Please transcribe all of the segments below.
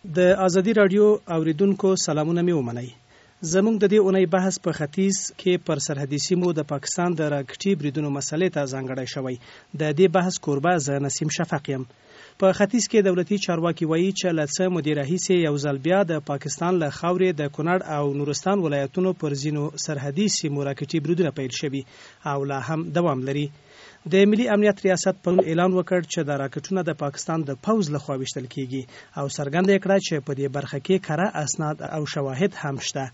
د ازادي رادیو اوریدونکو سلامونه مې ومنئ. زموږ د دې اونۍ بحث په ختیځ کې پر سرحدي سیمو د پاکستان د راکټي بریدونو مسلې ته ځانګړی شوی. د دې بحث کوربه زه نسیم شفق یم. په ختیځ کې دولتي چارواکي وایي چې له څه مودې راهیسې یو ځل بیا د پاکستان له خاورې د کونړ او نورستان ولایتونو پر ځینو سرحدي سیمو راکټي بریدونه پیل شوي او لا هم دوام لري. د ملي امنیت ریاست پرون اعلان وکړ چې د راکټونو د پاکستان د پوځ لخوا ویشتل کیږي او څرګنده کړه چې په دې برخه کې کره اسناد او شواهد هم شته.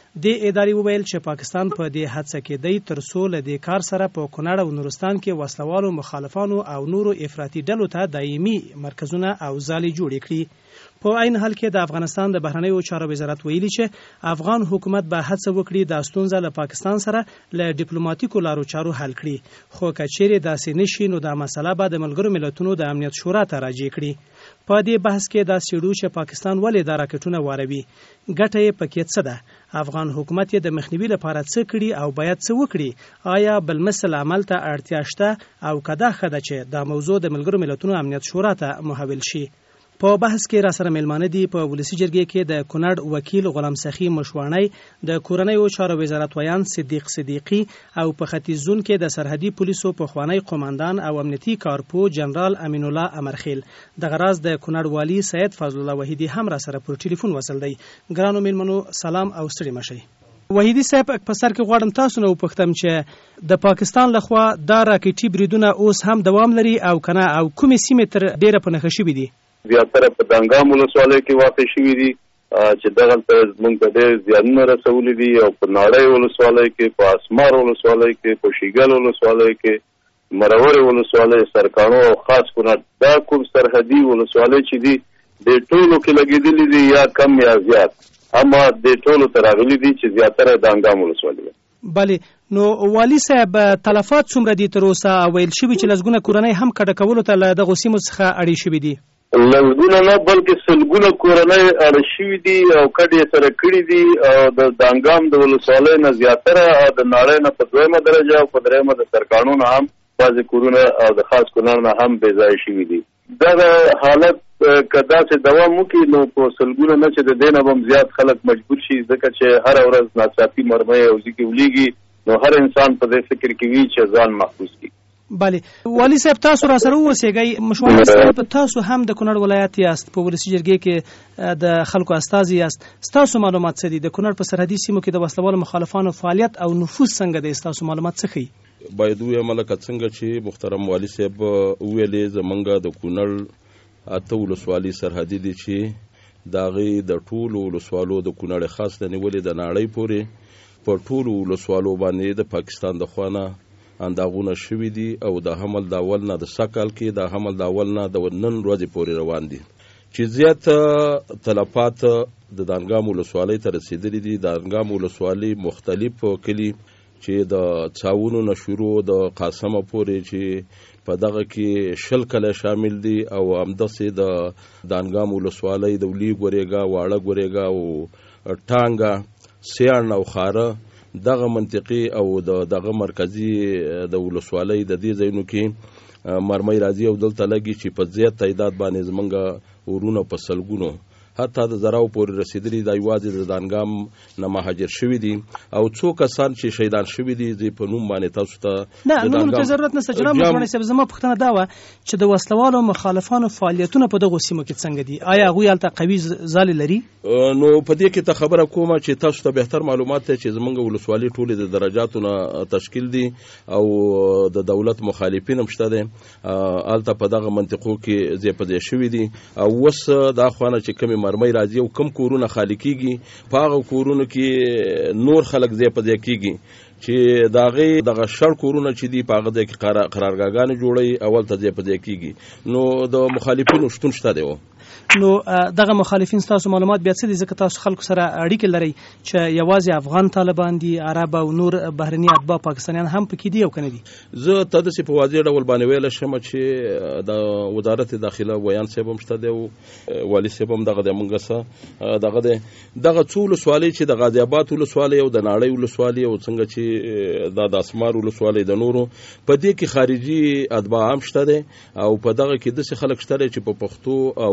د ادارې وویل چې پاکستان په دې هڅه کې دی تر څو له دې کار سره په کونړ او نورستان کې وسلوالو مخالفانو او نورو افراطي ډلو ته دایمي مرکزونه او ځالې جوړې کړي. په عین حال کې د افغانستان د بهرنیو چارو وزارت ویلي چې افغان حکومت به هڅه وکړي د ستونزه له پاکستان سره له ډیپلوماټیکو لارو چارو حل کړي، خو که چیرې داسې نشي نو دا مسله به د ملګرو ملتونو د امنیت شورا ته راجع کړي. په دې بحث کې دا څېړو چې پاکستان ولې دا راکټونه واروي، ګټه یې پکې څه ده، افغان حکومت یې د مخنیوي لپاره څه کړي او باید څه وکړي، آیا بل مثل عمل ته اړتیا شته او که دا ښه ده چې دا موضوع د ملګرو ملتونو امنیت شورا ته محول شي. په بحث کې را سره مېلمانه دي په ولسي جرګې کې د کونړ وکیل غلام سخي مشواڼی، د کورنیو چارو وزارت ویان صدیق صدیقي او په ختیځ زون کې د سرحدي پولیسو پخوانی قوماندان او امنیتي کارپو جنرال امین الله امرخیل. دغه راز د کونړ والی سید فضل الله وحیدی هم را سره پر ټلیفون وصل دی. ګرانو مېلمنو سلام او ستړي مشئ. وحیدی صاحب په سر کې غواړم تاسو نه وپوښتم چې د پاکستان لخوا دا راکټي بریدونه اوس هم دوام لري او کنه او کومې سیمې تر ډیره په نښه شوي دي؟ زیاتره په دانګام ولسوالۍ کې واقع شوي دي چې دغلته زموږ ته ډېر زیانونه رسولي دي او په ناړۍ ولسوالۍ کې، په اسمار ولسوالۍ کې، په شیګل ولسوالۍ کې، مرورې ولسوالۍ، سرکاڼو او خاص کونړ، دا کوم سرحدي ولسوالۍ چې دي د ټولو کې لګېدلي دي یا کم یا زیات، اما د ټولو ته راغلي دي چې زیاتره دانګام ولسوالۍ ده. بلې نو والي صاحب تلفات څومره دي تر اوسه؟ ویل شوي چې لسګونه کورنۍ هم کډه کولو ته له دغو سیمو څخه اړې شوي دي. لسګونه نه بلکې سلګونه کورنۍ اړه شوي دي او کډې یې سره کړي دي او د دانګام د ولسوالۍ نه زیاتره او د ناړۍ نه په دویمه درجه او په دریمه د سرکاڼو نه هم بعضې کورونه او د خاص کونړ نه هم بې ځایه شوي دي. دغه حالت که داسې دوام وکړي نو په سلګونه نه چې د دې نه به هم زیات خلک مجبور شي، ځکه چې هره ورځ ناڅاپي مرمۍ او ځیږې ولیږي نو هر انسان په دې فکر کې وي چې ځان محفوظ کړي. بله والي صاحب تاسو را سره اوسېږئ، مشواڼي صاحب تاسو هم د کونړ ولایت یاست، په ولسي جرګې کې د خلکو استازي یاست، ستاسو معلومات څه دي؟ د کونړ په سرحدي سیمو کې د وسلوالو مخالفانو فعالیت او نفوذ څنګه دی؟ ستاسو معلومات څه ښیي؟ باید ووایم لکه څنګه چې محترم والي صاحب وویلې، زمونږ د کونړ 8 ولسوالۍ سرحدي دي چې د هغې د ټولو ولسوالو د کونړ خاص د نیولې د ناړۍ پورې په ټولو ولسوالو باندې د پاکستان د خوا نه انداغونه شوي دي او د حمل د اول نه د سکال کې د حمل د اول نه د نن ورځې پورې روان دي، چې زیات تلفات د دانګام ولسوالۍ ته رسېدلي دي. د دانګام ولسوالۍ مختلف کلي چې د څاونو نه شروع د قاسمه پورې چې په دغه کې 10 کلی شامل دي او همداسې د دانګام ولسوالۍ د ولی ګورېګا، واړه ګورېګا او ټانګه، سیاڼ او خاره، دغه منطقي او دغه مرکزی د ولسوالۍ د دې ځایونو کې مرمۍ راځي او دلته لګي چې په زیات تعداد باندې زمونږ ورونه په سلګونو حتی د زراو پورې رسیدلي دا یوازې د دانګام نه مهاجر شوي دي او څو کسان چې شهیدان شوي دي زه په نوم باندې تاسو ته نه نومونو ته ضرورت نشته. جناب مشواڼي صاحب زما پوښتنه دا وه چې د وسلوالو مخالفانو فعالیتونه په دغو سیمو کې څنګه دي؟ آیا هغوی هلته قوي ځالې لري؟ نو په دې کې ته خبره کومه چې تاسو ته بهتر معلومات دی چې زمونږ ولسوالۍ ټولې د درجاتو نه تشکیل دي او د دولت مخالفین هم شته دي، هلته په دغه منطقو کې ځای په ځای شوي دي او اوس دا خوانه چې کومې مرمۍ راځي او کم کورونه خالی کیږي، په هغه کورونو کې نور خلک ځای په ځای کیږي چې د هغې دغه شړ کورونه چې دي په هغه ځای کې قرارګاهګانې جوړوي، اول ته ځای په ځای کیږي. نو د مخالفینو شتون شته دی. نو دغه مخالفین ستاسو معلومات بیا څه دي؟ ځکه تاسو خلکو سره اړیکې لرئ چې یوازې افغان طالبان دي، عرب او نور بهرني اتباع پاکستانیان هم پکې دي او که نه دي؟ زه ته داسې په واضح ډول باندې ویلی شم چې د وزارت داخله ویان صاحب هم شته دی او والي صاحب هم دغه دی موږ څه دغه دی دغه څو ولسوالۍ چې د غازي آباد ولسوالۍ او د ناړۍ ولسوالۍ او څنګه چې دا د اسمار ولسوالۍ د نورو په دې کې خارجي اتباع هم شته دی او په دغه کې داسې خلک شته دی چې په پښتو او دري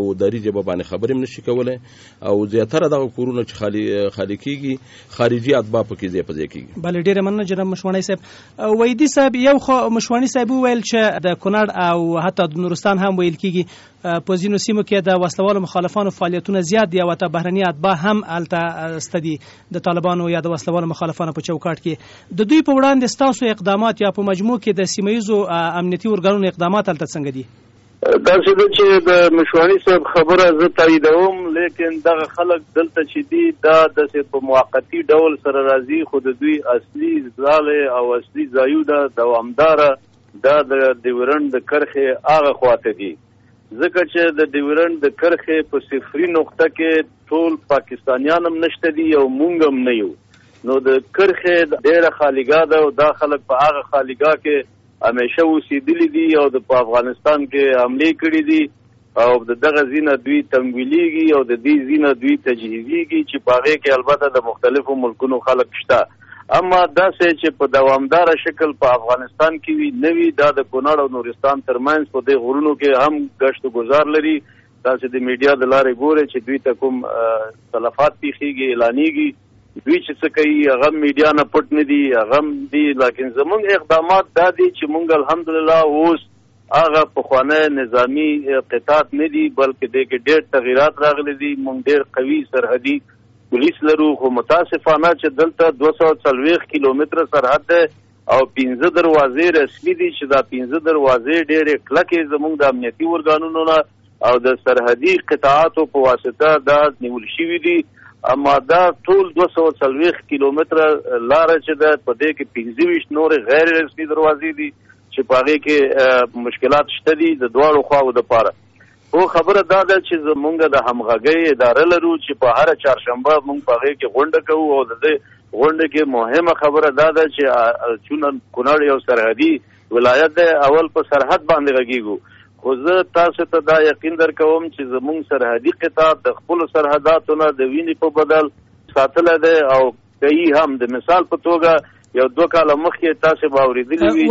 ژبه باندې خبرې هم نشي کولی او زیاتره دغه کورونه چې خالي کېږي خارجي اتباع پکې ځای په ځای کېږي. بله ډېره مننه جناب مشواڼي صاحب. وحیدي صاحب یو خو مشواڼي صاحب وویل چې د کونړ او حتی د نورستان هم ویل کېږي په ځینو سیمو کې د وسلوالو مخالفانو فعالیتونه زیات دي او حتی بهرني اتباع هم هلته سته دي د طالبانو یا د وسلوالو مخالفانو په چوکاټ کې. د دوی په وړاندې ستاسو اقدامات یا په مجموع کې د سیمه ییزو امنیتي ارګانونو اقدامات هلته څنګه دي؟ داسې ده چې د مشواڼي صاحب خبره زه تاییدوم، لیکن دغه خلک دلته چې دي دا داسې په موقتي ډول سره راځي، خو د دوی اصلي ځاله او اصلي ځایونه دوامداره دا د ډیورنډ د کرښې هغه خواته دي، ځکه چې د ډیورنډ د کرښې په صفري نقطه کې ټول پاکستانیان هم نشته دي او مونږ هم نه یو، نو د کرښې ډېره خالیګاه ده او دا خلک په هغه خالیګاه کې همیشه اوسېدلي دي او په افغانستان کې حملې کړي دي او د دغه ځینه دوی تمویلیږي او د دې ځینه دوی تجهیزیږي چې په هغې کې البته د مختلفو ملکونو خلک شته. اما داسې چې په دوامداره شکل په افغانستان کې وي نه وي، دا د کونړ او نورستان ترمنځ په دې غرونو کې هم ګشت و ګذار لري. تاسې د میډیا د لارې ګورئ چې دوی ته کوم تلفات پیښیږي اعلانیږي، دوی چې څه کوي هغه میډیا نه پټ نه دي، هغه دي. لیکن زمونږ اقدامات دا دي چې مونږ الحمدلله اوس هغه پخوانی نظامی قطعات نه دي بلکې دې کې ډېر تغییرات راغلي دي. مونږ ډېر قوي سرحدي پولیس لرو، خو متاسفانه چې دلته 240 کیلومتره سرحد ده او 15 دروازې رسمي دي چې دا 15 دروازې ډېرې کلکې زموږ د امنیتي ارګانونو نه او د سرحدي قطعاتو په واسطه دا نیول شوي دي. اما دا ټول 240 کیلومتره لاره چې ده په دې کې 25 نورې غیر رسمي دروازې دي چې په هغې کې مشکلات شته دي د دواړو خواو دپاره. خو خبره دا ده چې زمونږ د همغږۍ اداره لرو چې په هره چهارشنبه مونږ په هغې کې غونډه کوو او د دې غونډه کې مهمه خبره دا ده چې چون کونړ یو سرحدي ولایت دی، اول په سرحد باندې غږیږو، خو زه تاسو ته دا یقین درکوم چې زمونږ سرحدي قطاع د خپلو سرحداتو نه د وینې په بدل ساتلی دی او کوي هم. د مثال په توګه یو 2 کاله مخکې تاسو به اورېدلي وي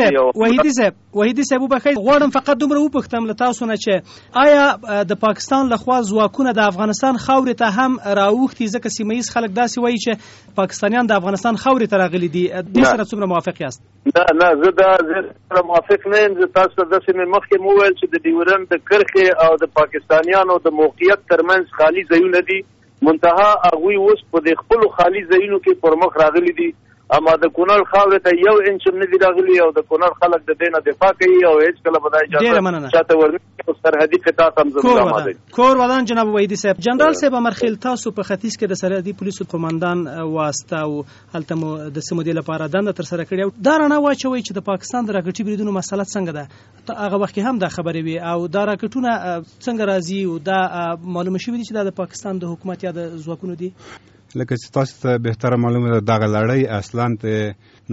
چې وحیدي صاحب وبخښئ، غواړم فقط دومره وپوښتم له تاسو نه چې آیا د پاکستان لخوا ځواکونه د افغانستان خاورې ته هم راوښتي؟ ځکه سیمه ییز خلک داسې وایي چې پاکستانیان د افغانستان خاورې ته راغلي دي. دې سره څومره موافق یاست؟ نه زه سره موافق نه یم. زه تاسو ته داسې مې مخکې وویل چې د ډیورنډ د کرښې او د پاکستانیانو د موقعیت ترمنځ خالي ځایونه دي، منتها هغوی اوس په د خپلو خالي ځایونو کې پر مخ راغلي دي. اما د کونړ خاورې ته یو انچ هم نه دي راغلي او د کونړ خلک د دې نه دفاع کوي او هېڅ کله به دا اجازه چاته ورنکړي او سرحدي قطاع ته هم زموږ آماده دي. کور ودان جناب وحیدي صاحب. جنرال صاحب امرخیل، تاسو په ختیځ کې د سرحدي پولیسو قماندان واسطه او هلته مو د سمو دې لپاره دنده ترسره کړې، دا رڼا واچوئ چې د پاکستان د راکټي بریدونو مسله څنګه ده؟ هغه وخت کې هم دا خبرې وي او دا راکټونه څنګه راځي او دا معلومه شوي دي چې دا د پاکستان د حکومت یا د ځواکونو دي؟ لکه چې تاسو ته بهتره معلومه ده دغه لړۍ اصلا ته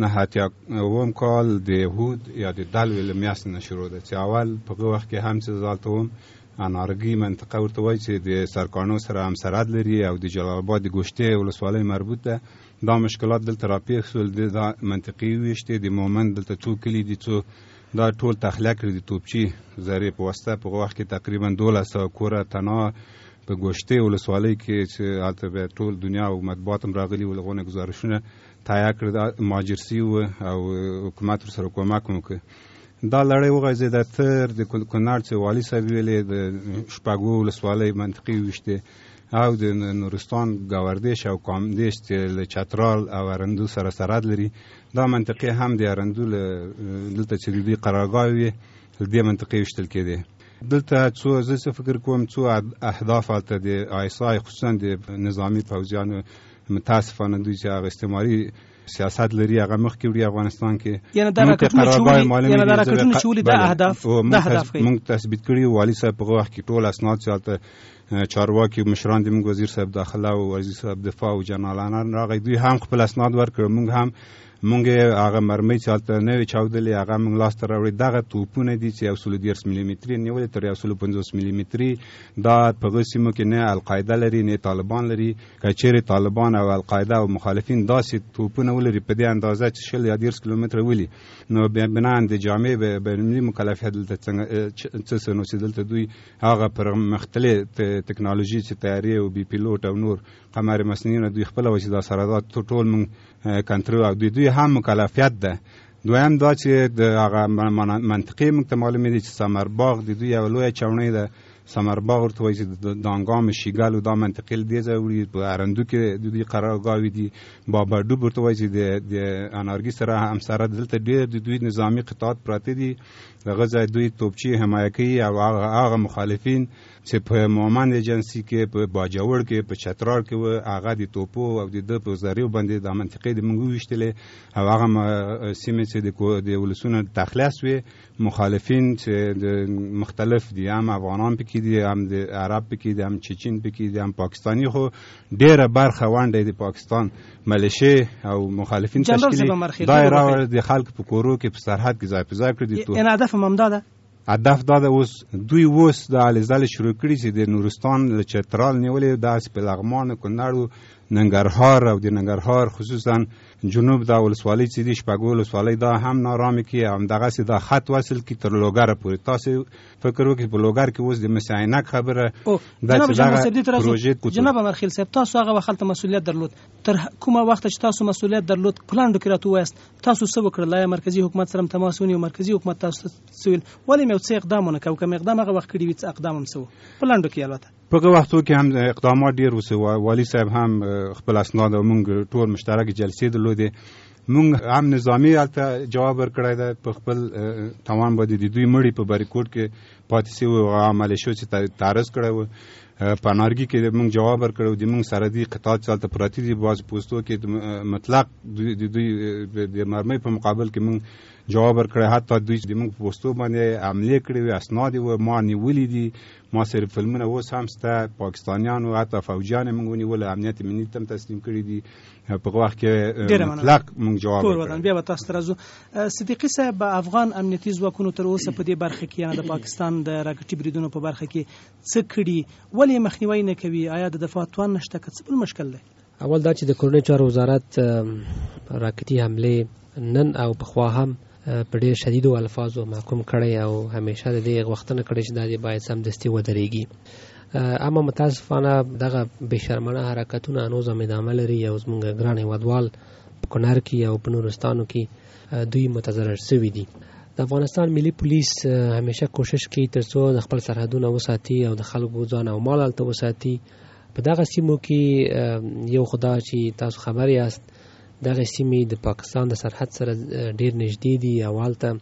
9 کال د یهود یا د دلوي له میاشتې نه شروع ده، چې اول په هغه وخت کې هم چې زالته وم انارګي منطقه ورته وایي چې د سرکانو سره هم سرحد لري او د جلال آباد د ګوشتې ولسوالۍ مربوط ده. دا مشکلات دلته راپېښ شول، د منطقې ویشتې د مومند دلته څو کلي دي څو دا ټول تخلیه کړي د توپچي ذرې په واسطه. په هغه وخت کې تقریبا 1200 کوره تنها په ګوشتې ولسوالۍ کې چې هلته به ټول دنیا او مطبوعات هم راغلي ول، هغونه ګزارشونه تهیه کړي مهاجر سوي او حکومت ورسره کومک وکړي. دا لړۍ وغځېده تر د کونړ چې والي صاحب ویلې د شپږو ولسوالۍ منطقې ویشتې او د نورستان ګاوردیش او کامدیش چې له چترال او ارندو سره سرحد لري. دا منطقې هم د ارندو دلته چې د دوی قرارګاه وي له دې منطقې ویشتل کېدې. دلته څو زه فکر کوم څو اهداف هلته د آیسای خصوصا د نظامی پوځیانو متاسفانه دوی چې هغه استعماري سیاست لري هغه مخکې وړي افغانستان کې، یعنې دا راکټونه چې ولي دا اهداف موږ تثبیت کړي. والي صاحب په هغه وخت کې ټول اسناد چې هلته چارواکي مشران د موږ وزیر صاحب داخله او وزیر صاحب دفاع او جنرالان راغی، دوی هم خپل اسناد ورکړل، موږ هم مونږ هغه مرمۍ چې هلته نوې چاودلې هغه مونږ لاسته راوړې. دغه توپونه دي چې 110 ملي متري نیولې تر 150 ملي متري دا په هغه سیمو کې نه القاعده لري نه طالبان لري. که چیرې طالبان او القاعده او مخالفین داسې توپونه ولري په دې اندازه چې 10 یا 10 کیلومتره ولي، نو بنا د جامع بینالمللي مکلفیت دلته څه نو چې دلته دوی هغه پر مختلف تکنالوژي چې طیارې او بي پیلوټ او نور قمر مصنوعي دوی خپل وسیله دا سرادات ټول مونږ کنټرول او دوی هم مکلفیت ده. دویم دا چې د هغه منطقي موږ ته معلومه دي چې سمرباغ د دوی یو لویه چاونۍ ده. سمرباغ ورته وایي چې د دانګام شیګل او دا منطقې له دې ځایه وړي. په ارندو کې د دوی قرارګاوې دي. باباډوب ورته وایي چې د انارګي سره همسره دلته ډېر د دوی نظامي قطعات پراته دي. دغه ځای دوی توپچې حمایه کوي او هغه مخالفین چې په مومند ایجنسي کې په باجوړ کې په چترال کې و هغه د توپو او د په زریو باندې د منطقې د موږ وشتلې او هغه سیمې چې د ولسونو تخلیص وي مخالفین چې د مختلف دي، هم افغانان پکې دي، هم د عرب پکې دي، هم چچین پکې دي، هم پاکستانی. خو ډیره برخه ونډه د پاکستان ملیشه او مخالفین تشکیل دایره د خلک په کورو کې په سرحد کې ځای په ځای کړی. ان هدف ممداده هدف دا ده اوس د علیزل شروع کړي چې د نورستان له چترال نیولې داسې په لغمان کونړ ننګرهار او د ننګرهار خصوصا جنوب دا ولسوالۍ چې دي شپږ ولسوالۍ دا هم نارامه کی هم دغه دا خط وصل کی تر لوګر پورې. تاسو فکر وکړئ په لوګر کې اوس د مساینک خبره د پروژې جناب امرخیل صاحب تاسو هغه وخت مسؤلیت درلود. تر کومه وخت چې تاسو مسؤلیت درلود پلاند کې راته وایست تاسو څه وکړل؟ مرکزی حکومت سره تماس ونیو؟ مرکزی حکومت تاسو سویل ولې مې څه اقدامونه کوي؟ کوم اقدام هغه وخت کړی وي؟ څه اقدام هم سو پلاند کې البته په هغه وختو کې هم اقدامات ډیر وسو. والی صاحب هم خپل اسناد او موږ ټول مشترک جلسې درلودې. موږ هم نظامی البته جواب ورکړی دی په خپل توان باندې د دوی مړي په بریکوټ کې پاتې شوي او عمل شو چې تعرض کړی و. په انارګي کې موږ جواب ورکړو د موږ سره دي قطعات چې هلته پراته دي بعض پوستو کې مطلق د دوی د مرمۍ په مقابل کې موږ جواب ورکړی. حتی دوی د موږ په پوستو باندې حملې کړې وې، اسناد و ما نیولي دي. ما سره فلمونه اوس هم شته، پاکستانیانو حتی فوجیان موږ ونیول، امنیت ملي ته هم تسلیم کړي دي. په وخت کې مطلق موږ جواب ورکړو. بیا به تاسو ته راځو. صدیقي صاحب افغان امنیتي ځواکونو تر اوسه په دې برخه کې یعنې د پاکستان د راکټي بریدونو په برخه کې څه کړي؟ ولې مخنیوي نه کوي؟ آیا د دفاع توان نشته که څه بل مشکل دی؟ اول دا چې د کورنۍ چارو وزارت راکټي حمله نن او پخوا هم په ډېر شدیدو الفاظو محکوم کړی او همیشه د دې غوښتنه کړې چې دا باید سمدستي ودرېږي. اما متاسفانه دغه بېشرمانه حرکتونه هنوز هم ادامه لري او زموږ ګران هېوادوال په کونړ کې او په نورستانو کې دوی متضرر شوي دي. د افغانستان ملي پولیس همیشه کوشش کوي تر څو د خپل سرحدونه وساتي او د خلکو ځان او مال هلته وساتي. په دغه سیمو کې یو خدا چې تاسو خبر یاست دغه سیمې د پاکستان د سرحد سره ډیر نږدې دي او هلته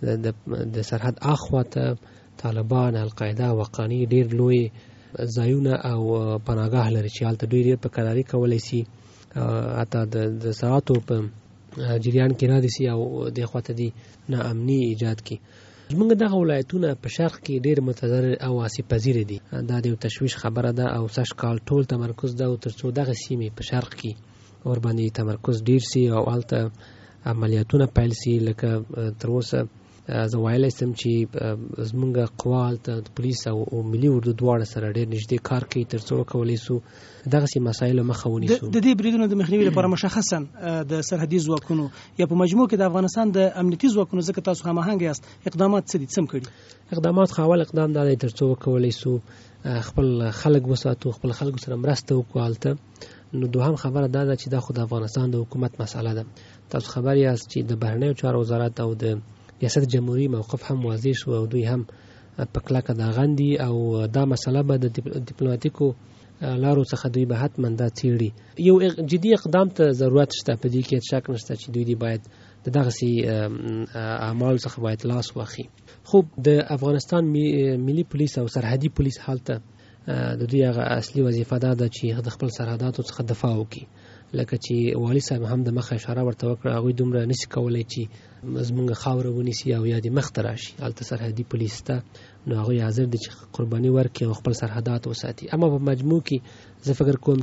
د سرحد اخوا ته طالبان، القاعده، وقانی ډیر لوی ځایونه او پناهګاه لري چې هلته دوی ډیر په کراري کولی شي حتی د ساعتو په جریان کې را دي سي او د خواته دي ناامني ایجاد کړي. زمونږ دغه ولایتونه په شرق کې ډیر متضرر او آسیب پذیر دي. دا د تشویش خبره ده او سږ کال ټول تمرکز ده او تر څو دغه سیمې په شرق کې اور باندې تمرکز ډیر سي او هلته عملیاتونه پیل سي. لکه تر اوسه زه ویلی سم چې زمونږ قوا هلته د پولیس او ملي اردو دواړه سره ډېر نږدې کار کوي تر څو وکولی سو دغسې مسایلو مخه ونیسو. د دې بریدونو د مخنیوي لپاره مشخصا د سرحدي ځواکونو یا په مجموع کې د افغانستان د امنیتي ځواکونو ځکه تاسو هماهنګ یاست اقدامات څه دي؟ څه هم کړي؟ اقدامات خو اول اقدام دا دی تر څو وکولی سو خپل خلک وساتو، خپل خلکو سره مرسته وکړو هلته. نو دوهم خبره دا ده چې دا خو د افغانستان د حکومت مسله ده. تاسو خبر یاست چې د بهرنیو چارو وزارت او د ریاست جمهوریت موقف هم واضح شو او دوی هم په کلکه دا غندي او دا مسله به د ډیپلوماټیکو لارو څخه دوی به حتما دا څیړي. یو جدي اقدام ته ضرورت شته، په دې کې شک نشته چې دوی باید د دغسې اعمالو څخه باید لاس واخلي. خو د افغانستان ملي پولیس او سرحدي پولیس هلته د دوی هغه اصلي وظیفه دا ده چې د خپل سرحداتو څخه دفاع وکړي. لکه چې والي صاحب هم د مخه اشاره ورته وکړه هغوی دومره نشي کولی چې زمونږ خاوره ونیسي او یا د مخته راشي هلته سرحدي پولیس ته نو هغوی حاضر دي چې قرباني ورکړي او خپل سرحدات وساتي. اما په مجموع کې زه فکر کوم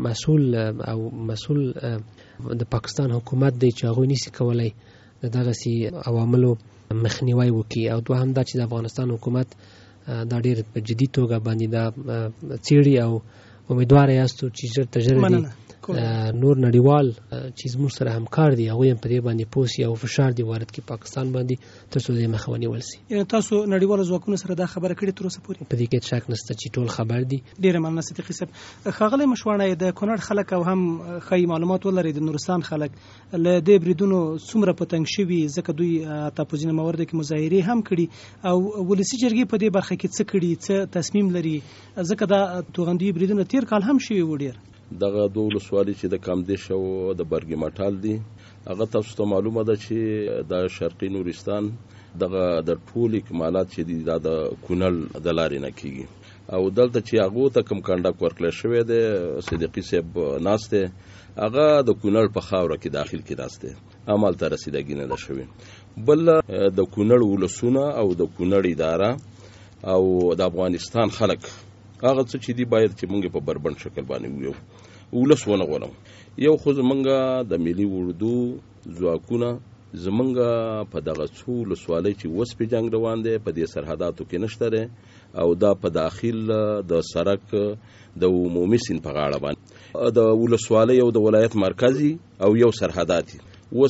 چې مسؤل د پاکستان حکومت دی چې هغوی نشي کولی د دغسې عواملو مخنیوی وکړي او دوهم دا چې د افغانستان حکومت دا ډېر په جدي توګه باندې دا څېړي او امیدواره یاستو چې ژر تر ژره دي نور نړیوال چې زموږ سره همکار دي هغوی هم په دې باندې پوه سي او فشار دي وارد کړي پاکستان باندې تر څو دې مخه ونیول سي. یعنې تاسو نړیوالو ځواکونو سره دا خبره کړې تر اوسه پورې؟ په دې کې شک نشته چې ټول خبر دي. ډېره مننه صدیقي صاحب. ښاغلی مشواڼی د کونړ خلک او هم ښایي معلومات ولري د نورستان خلک له دې بریدونو څومره په تنګ شوي ځکه دوی حتی په ځینو موردو کې مظاهرې هم کړي او ولسي جرګې په دې برخه کې څه کړي څه تصمیم لري ځکه دا توغندي بریدونه تیر کال هم شوي و ډېر. دغه دوه ولسوالۍ چې د کامدیش او د برګي مټال دي هغه تاسو ته معلومه ده چې د شرقي نورستان دغه د ټول اکمالات چې دي دا د کونړ د لارې نه کیږي او دلته چې هغه ته کم کنډک ورکړل شوی دی صدیقي صاحب ناشته هغه د کونړ په خاوره کې داخل کې ناشته عمل ته رسیدګی نه ده شوی. بل د کونړ ولسونه او د کونړ اداره او د افغانستان خلک هغه څه چې دی باید چې موږ په بربند شکل باندې ویو ولسونه غواړم یو خو زمونږ د ملي اردو ځواکونه زمونږ په دغه څو ولسوالۍ چې اوس په جنگ روان دی په دې سرحداتو کې نشته او دا په داخل د سرک د عمومي سیند په غاړه باندې د ولسوالۍ او د ولایت مرکزي او یو سرحداتي اوس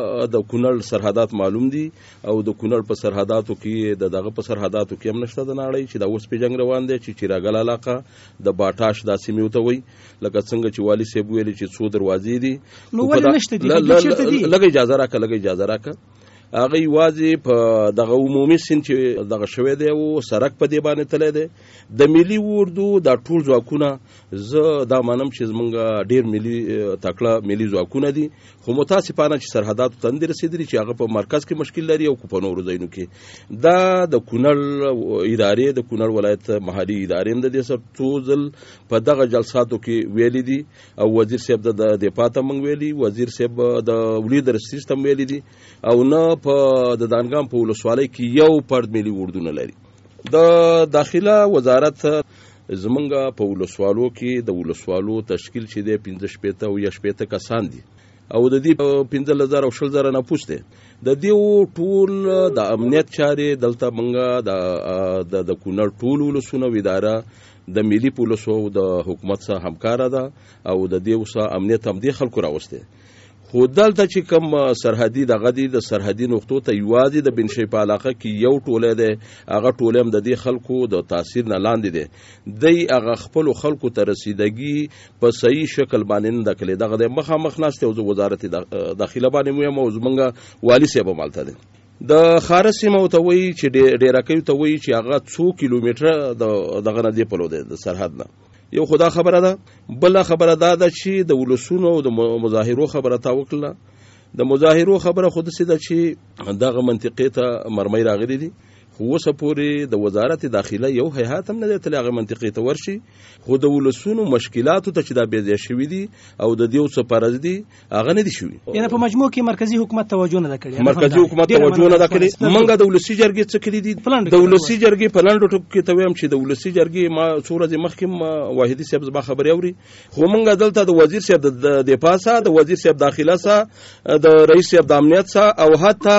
د کونړ سرحدات معلوم دي او د کونړ په سرحداتو کې دغه په سرحداتو کې هم نشته د نړۍ چې دا اوس په جنگ روان دی چې چیراګل علاقه د باټاش د سیمې وته وي لکه څنګه چې والي صاحب ویلي چې څو دروازې دي نو ولې نشته دي لږ اجازه راکړه هغه یوازې په دغه عمومي سیند چې دغه شوی دی او سرک په دې باندې تللی دی د ملي اردو دا ټول ځواکونه زه دا منم چې زمونږ ډېر ملي تکړه ملي ځواکونه دي خو متاسفانه چې سرحداتو ته نه رسېدلي چې هغه په مرکز کې مشکل لري او په نورو ځایونو کې دا د کونړ ادارې د کونړ ولایت محلي ادارې هم د دې سره څو ځل په دغه جلساتو کې ویلي دي او وزیر صاحب د دفاع ته موږ ویلي وزیر صاحب د ولیدر سیستم ویلي دي او نه په د دانګام په ولسوالۍ کې یو فرد ملي اردو نه لري. د داخله وزارت زمونږ په ولسوالو کې د ولسوالو تشکیل چې دی 15 او 18 کسان دي او د دې 15,000 او 20,000 نفوس دی د دې ټول د امنیت چارې دلته مونږ د کونړ ټول ولسونه اداره د ملي پولیسو د حکومت سره همکاره ده او د دې وسه امنیت هم د خلکو راوسته خو دلته چې کوم سرحدي دغه دي د سرحدي نقطو ته یوازې د بنشي په علاقه کې یو ټوله دی هغه ټوله هم د دې خلکو د تاثیر نه لاندې دی دی هغه خپل خلکو ته رسیدګي په صحیح شکل باندې نه دکلي دغه د مخامخ ناشته او وزارت داخله باندې مو زمونږ والي صاحب مالته دی د خارسیمه ته وی چې ډیره کوي ته وی چې هغه 2 کیلومتره دغه نه دی په لور دی د سرحد نه یو خدا خبره ده بل خبره ده چې د ولسونو او د مظاهرو خبره تا وکړه د مظاهرو خبره خود سي ده چې دغه منطقې ته مرمۍ راغلي دي خو اوسه پورې د وزارت داخله یو هیئات هم نه دی تللی هغه منطقې ته ورشي خو د ولسونو مشکلاتو ته چې دا بې ځای شوي دي او د دې څه فرض دي هغه نه دي شوي یعنې په مجموع کې مرکزي حکومت توجه نه ده کړې مرکزي حکومت توجه نه ده کړې موږ د ولسي جرګې څه کړي دي د ولسي جرګې په لنډو ټکو کې ته وایم چې د ولسي جرګې ما څو ورځې مخکې واحدي صاحب زما خبرې اوري خو موږ دلته د وزیر صاحب د دفاع سره د وزیر صاحب داخله سره د رئیس صاحب د امنیت سره او حتی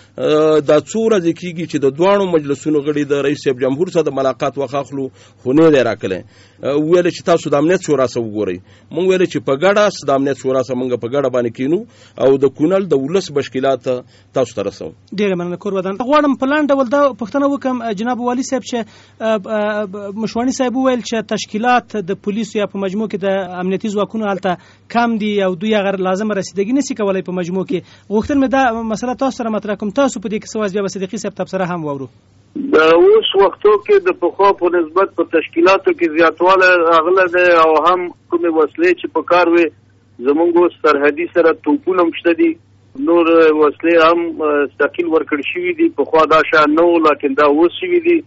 دا څو ورځې کېږي چې د دواړو مجلسونو غړي د رئیس صاحب جمهور سره د ملاقات وخاخلو خو نه دی راکلی ویل چې تاسو د امنیت شورا سره وګورئ موږ ویل چې په ګډه د امنیت شورا سره موږ په ګډه باندې کینو او د کونړ د ولس مشکلات تاسو ته رسو. ډېره مننه کور ودان غواړم په لاندې ډول دا پوښتنه وکم جناب والي صاحب چې مشواڼي صاحب ویل چې تشکیلات د پولیسو یا په مجموع کې د امنیتي ځواکونو هلته کم دي او دوی هغه لازمه رسیدګي نشي کولای په مجموع کې غوښتل مې دا مسله تاسو سره مطرح کوم تاسو په دې کې سواز بیا صدیقي صاحب تبصره هم وورو د اوس وختو کې د پخوا په نسبت په تشکیلاتو کې زیاتوالی راغلی دی او هم کومې وسلې چې په کار وي زمونږ سرحدي سره توپونه هم شته دي نور وسلې هم تشکیل ورکړل شوي دي پخوا دا شیان نه وو لیکن دا اوس شوي دي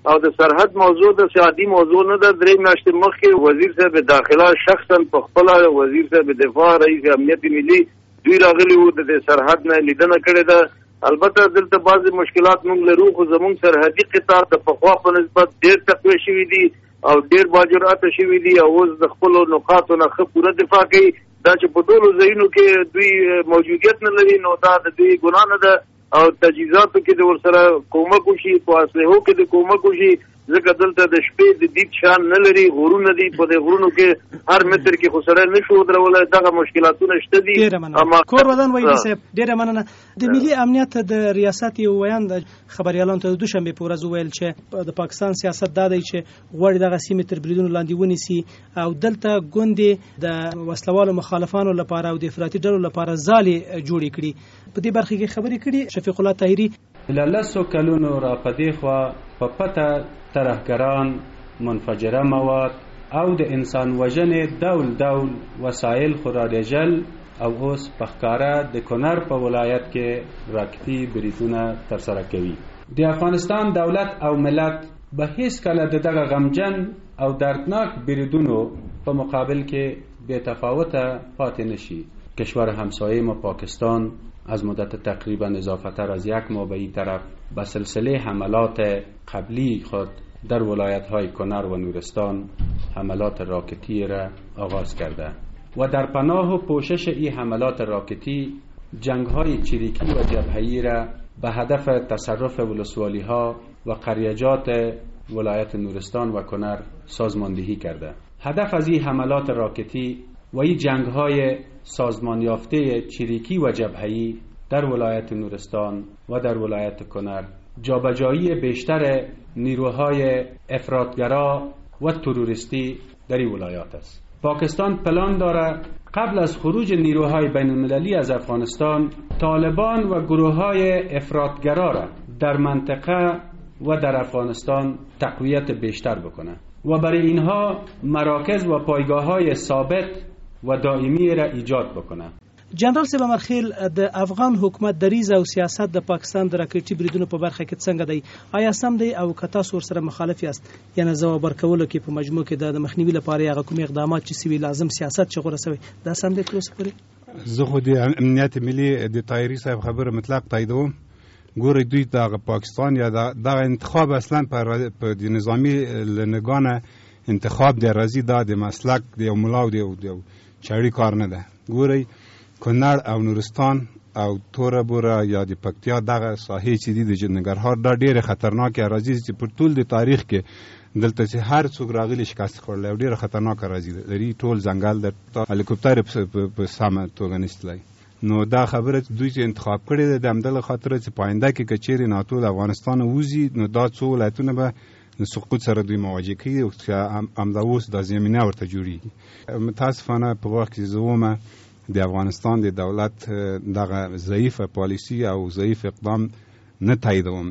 او د سرحد موضوع د سیادي موضوع نه ده. 3 میاشتې مخکې وزیر صاحب داخله شخصا په خپل وزیر صاحب دفاع رئیس امنیت ملي دوی راغلي وو د سرحد نه لیدنه کړې ده. البته دلته بعضې مشکلات موږ لرو، خو زموږ سرحدي قطار د پخوا په نسبت ډېر تقویه شوي دي او ډېر باجرأته شوي دي او اوس د خپلو نقاطو نه ښه پوره دفاع کوي. دا چې په ټولو ځایونو کې دوی موجودیت نه لري نو دا د دوی ګناه نه ده او تجهیزاتو کې د ورسره کومک وشي، په اسلحو کې د کومک وشي، ځکه دلته د شپې د دیګ شان نه لري، غرونه دي، په دې غرونو کې هر متر کې خو سړی نشو ودرولای. دغه مشکلاتونه شته دي. کور ودان وایي صاحب ډېره مننه. د ملي امنیت د ریاست یو ویان د خبریالانو ته د دوشنبې په ورځ وویل چې د پاکستان سیاست دا دی چې غواړي دغه سیمې تر بریدونو لاندې ونیسي او دلته ګوندې د وسلوالو مخالفانو لپاره او د افراطي ډلو لپاره ځالې جوړې کړي. په دې برخه کې خبرې کړي شفیق الله طاهري. له 10 کلونو را پدې خوا په پته ترهګران، منفجره مواد او د انسان وژنې ډول وسایل خورارېجل او اوس په ښکاره د کونړ په ولایت کې راکټي بریدونه ترسره کوي. د افغانستان دولت او ملت به هیڅ کله دغه غمجن او دردناک بریدونو په مقابل کې بې تفاوته پاتې نشي. کشور همسایه ما پاکستان از مدت تقریبا اضافتر از 1 ماه به این طرف به سلسله حملات قبلی خود در ولایت‌های کنر و نورستان حملات راکتی را آغاز کرده و در پناه و پوشش این حملات راکتی جنگ‌های چریکی و جبهه‌ای را به هدف تصرف ولسوالی‌ها و قریجات ولایت نورستان و کنر سازماندهی کرده. هدف از این حملات راکتی و این جنگ‌های سازمان یافته چریکی و جبهه‌ای در ولایت نورستان و در ولایت کنر جابجایی بیشتر نیروهای افراطگرا و تروریستی در این ولایات است. پاکستان پلان دارد قبل از خروج نیروهای بین المللی از افغانستان طالبان و گروه‌های افراطگرا را در منطقه و در افغانستان تقویت بیشتر بکنه و برای اینها مراکز و پایگاه‌های ثابت و دائمی را ایجاد بکنه. جنرال صاحب مرخیل، د افغان حکومت دریځ او سیاست د پاکستان د راکټي بریدونو په برخه کې څنګه دی؟ آیا سم دی او که تاسو ورسره مخالف یاست؟ یعنی ځواب ورکولو کې په مجموع کې د مخنیوي لپاره هغه کوم اقدامات چې سوي لازم سیاست چې غوړه سوي دا سم دی تر اوسه پورې؟ زه خو د امنیت ملي د طاهري صاحب خبره مطلق تاییدوم. ګورئ دوی د پاکستان یا د انتخاب اصلا په د نظامی لنګانه انتخاب د راځي د مسلک د ملاو دی چاري کار نه ده. ګورئ کنړ او نورستان او توره بوره یا د پکتیا دغه ساحې چې دي د ننګرهار دا ډېره خطرناکه اراضي چې په ټول د تاریخ کې دلته چې هر څوک راغلی شکست خوړلی او ډېره خطرناکه اراضي لري. ټول ځنګل د هلیکوپټر په سمه توګه نشتلی. نو دا خبره دوی چې انتخاب کړې ده د همدغه خاطره چې په آینده کې که چیرې ناتو د افغانستان ووځي نو دا څو ولایتونه به د سقوط سره دوی مواجه کوي او همدا اوس دا زمینه ورته جوړېږي. متاسفانه په وخت کې زه ومه د افغانستان د دولت دغه ضعیفه پالیسی او ضعیف اقدام نه تاییدوم.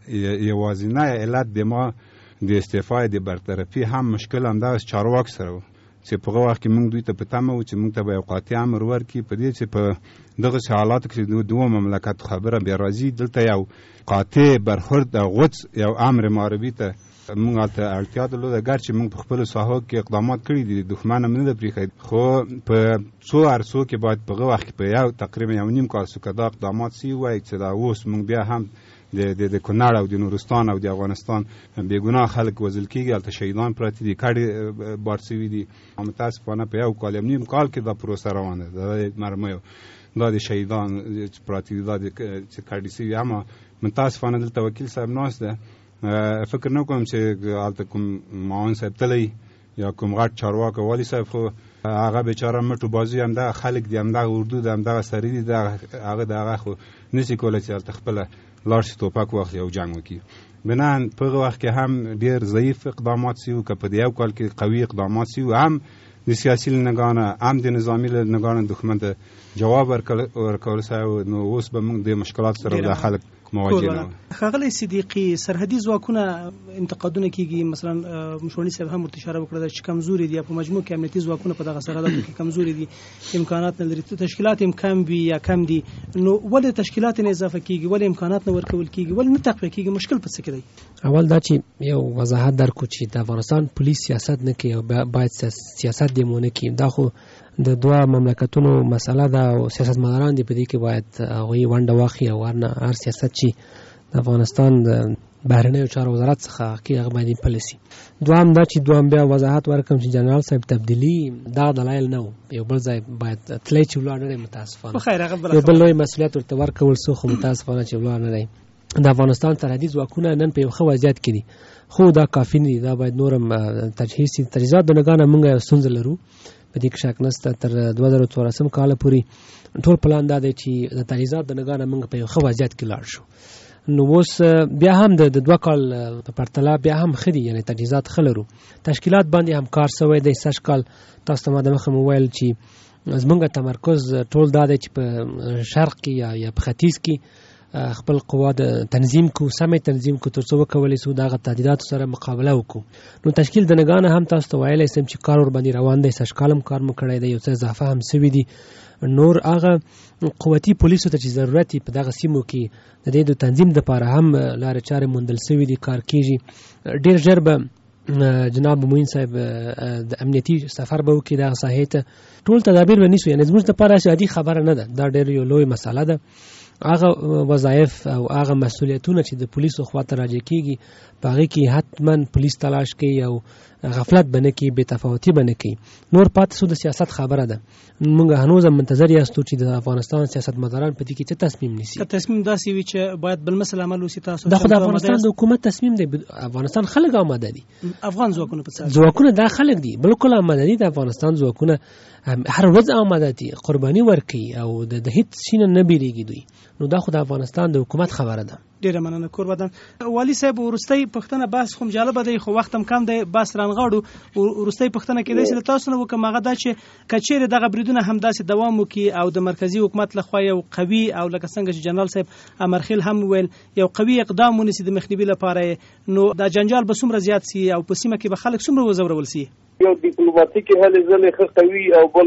یوازینی علت د ما د استعفا د برطرفي هم مشکل همدغه چارواک سره و چې په هغه وخت کې موږ دوی ته په تمه و چې موږ ته به یو قاطع امر ورکړي په دې چې په دغسې حالاتو کې د دوه مملکت خبره بیا راځي دلته یو قاطع برخورد او غوڅ یو امر معربي ته موږ هلته اړتیا درلوده. ګرچې موږ په خپلو ساحو کې اقدامات کړي دي، دښمن هم نه ده پرېښی، خو په څو عرصو کې باید په هغه وخت کې په یو تقریبا 1.5 کال څو که دا اقدامات سوي وای چې دا اوس موږ بیا هم د کنړ او د نورستان او د افغانستان بېګناه خلک وژل کېږي، هلته شهیدان پراته دي، کډې بار سوي دي. متاسفانه په 1 کال 1.5 کال کې دا پروسه روانه ده د مرمیو دا د شهیدان پراته دي دا چې کډې سوي. اما متاسفانه دلته وکیل صاحب ناست ده، فکر نه کوم چې هلته کوم معاون صاحب تلی یا کوم غټ چارواکه والي صاحب خو هغه بیچاره مټو بازي همدغه خلک دي، همدغه اردو د همدغه سړي دي، هغه د هغه خو نشي کولی چې هلته خپله لاړ شي توپک واخلي او جنګ وکړي. بنان په هغه وخت کې هم ډېر ضعیف اقدامات سوي، که په د 1 کال کې قوي اقدامات سوي، هم د سیاسي لنګانه هم د نظامي لنګانه دښمن ته جواب ورکول سوی. نو اوس به موږ د مشکلات سره د خلک مواجه نه. ښاغلی صدیقي، سرحدي ځواکونه انتقادونه کیږي، مثلا مشوڼي صاحب هم ورته اشاره وکړه چې کمزوري دي، په مجموع کې امنیتي ځواکونه په دغه سرحداتو کې کمزوري دي، امکانات نه لري، تشکیلات هم کم وي یا کم دي. نو ولې تشکیلات نه اضافه کیږي، ولې امکانات نه ورکول کیږي، ولې نه تقویه کیږي؟ مشکل په څه کې دی؟ اول دا چې یو وضاحت درکو چې د افغانستان پولیس سیاست نه کوي او باید سیاست دې مونږ نه کوي. دا خو د دوه مملکتونو مسله ده او سیاستمداران دي په دې کې باید هغوی ونډه واخلي او هر سیاست چې د افغانستان د بهرنیو چارو وزارت څخه کې هغه باندې پلی سي. دوهم دا چې بیا وضاحت ورکړم چې جنرال صاحب تبدیلي دا دلایل نه و، یو بل ځای باید تللی چې ولاړ نه دی، متاسفانه یو بل لوی مسؤلیت ورته ورکول سو، خو متاسفانه چې ولاړ نه دی. د افغانستان سرحدي ځواکونه نن په یو ښه وضعیت کې دي، خو دا کافي نه دي، دا باید نورم تجهیز شي. تجهیزات د نګانه موږ یو ستونزه لرو، په دې کې شک نشته. تر 2014 کال پورې ټول پلان دا دی چې د تجهیزات د نګانه موږ په یو ښه وضعیت کې لاړ شو. نو اوس بیا هم د 2 کال په پرتله بیا هم ښه دي، یعنې تجهیزات ښه لرو، تشکیلات باندې هم کار سوی دی. سږ کال تاسو ته ما د مخه مو ویل چې زموږ تمرکز ټول دا دی چې په شرق کې یا په ختیځ کې خپل قوا د تنظیم کو، سمې تنظیم کو، تر څو وکولی سو دغه تهدیداتو سره مقابله وکړو. نو تشکیل د نګانه هم تاسو ته ویلی سم چې کار ور باندې روان دی، سږ کال هم کار مو کړی دی، یو څه اضافه هم سوي دي. نور هغه قوتي پولیسو ته چې ضرورت په دغه سیمو کې د دې د تنظیم لپاره هم لارې چارې موندل سوي دي، کار کیږي. ډېر ژر به جناب موین صاحب د امنیتي سفر به وکړي دغه ساحې ته، ټول تدابیر به نیسو. یعنې زموږ لپاره عادي خبره نه ده، دا ډېر یو لوی مسله ده. هغه وظایف او هغه مسؤلیتونه چې د پولیسو خواته راجع کیږي په هغې کې حتما پولیس تلاش کوي او غفلت به نه کوي، بې تفاوتي به نه کوي. نور پاتې سو د سیاست خبره ده. موږ هنوز هم منتظر یاستو چې د افغانستان سیاستمداران په دې کې څه تصمیم نیسي. که تصمیم داسې وي چې باید بالمثل عمل وسي، تاسو دا خو د افغانستان د حکومت تصمیم دی. افغانستان خلک آماده دي، افغان ځواکونه په ځواکونه دا خلک دي بالکل آماده دي. د افغانستان ځواکونه هر ورځ آماده دي، قرباني ورکوي او د هیڅ شي نه نه بیریږي دوی. نو دا خو د افغانستان د حکومت خبره ده. ډیره مننه کوربدن. والی صاحب، ورستۍ پښتنه بحث خو جالب دی، خو وخت هم کم دی، بحث رانغاړو. ورستۍ پښتنه کېدای شي تاسو نه وکم هغه دا چې کچېره دغه بریدونه همداسې دوام وکړي او د مرکزی حکومت لخوا یو قوي او لکه څنګه چې جنرال صاحب امرخیل هم ویل یو قوي اقدام ونیسي د مخنیوي لپاره، نو دا جنجال به څومره زیات سي او په سیمه کې به خلک څومره وزورول سي؟ یو ډیپلوماټیکي هلې ځلې ښه قوي او بل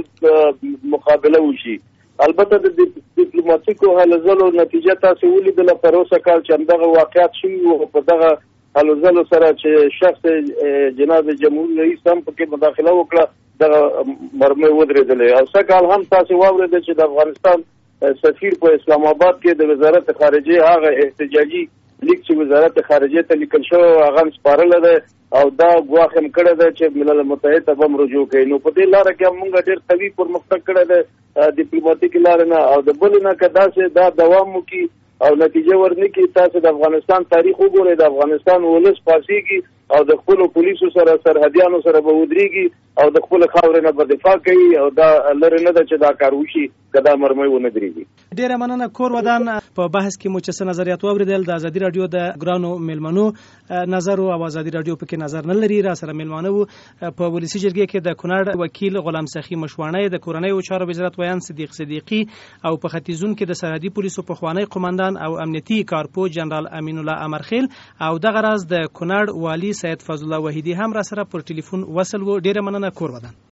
مقابله وشي. البته د ډیپلوماټیکو هلې ځلو نتیجه تاسو ولیدله پر اوسه کال چې همدغه واقعیت شوي وو، په دغه هلې ځلو سره چې شخص جناب جمهور رئیس هم پکې مداخله وکړه، دغه مرمۍ ودرېدلې. او څه کال هم تاسو واورېدل چې د افغانستان سفیر په اسلام آباد کې د وزارت خارجه هغه احتجاجي لیک چې وزارت خارجه ته لیکل شوی هغه سپارل ده او دا ګواښ هم کړی ده چې ملل متحد ته به رجوع کوي. نو په دې لاره کې موږ ډېر قوي پرمختګ کړی ده ډیپلوماټیکي لاره نه، او د بل نه که داسې دا دوام وکړي او نتیجه ورنکړي. تاسو د افغانستان تاریخ وګورئ، د افغانستان ولس پاڅېږي او د خپلو پولیسو سره سرحدیانو سره به ودرېږي او د خپل خاورې نه به دفاع کوي، او دا لرې نه ده چې دا کار وشي که دا مرمۍ ونه درېږي. ډېره مننه کور ودان. په بحث کې مو چې څه نظریات واورېدل، د ازادي راډیو د ګرانو میلمنو نظر او ازادي راډیو پکې نظر نه لري. را سره میلمانه وو په ولسي جرګې کې د کونړ وکیل غلام سخي مشواڼی، د کورنیو چارو وزارت ویان صدیق صدیقي، او په ختیځون کې د سرحدي پولیسو پخوانی قومندان او امنیتي کارپو جنرال امین الله امرخیل، او دغه راز د کونړ والی سید فضل الله وحیدی هم را سره پر ټلیفون وصل وو. ډېره مننه کور ودان.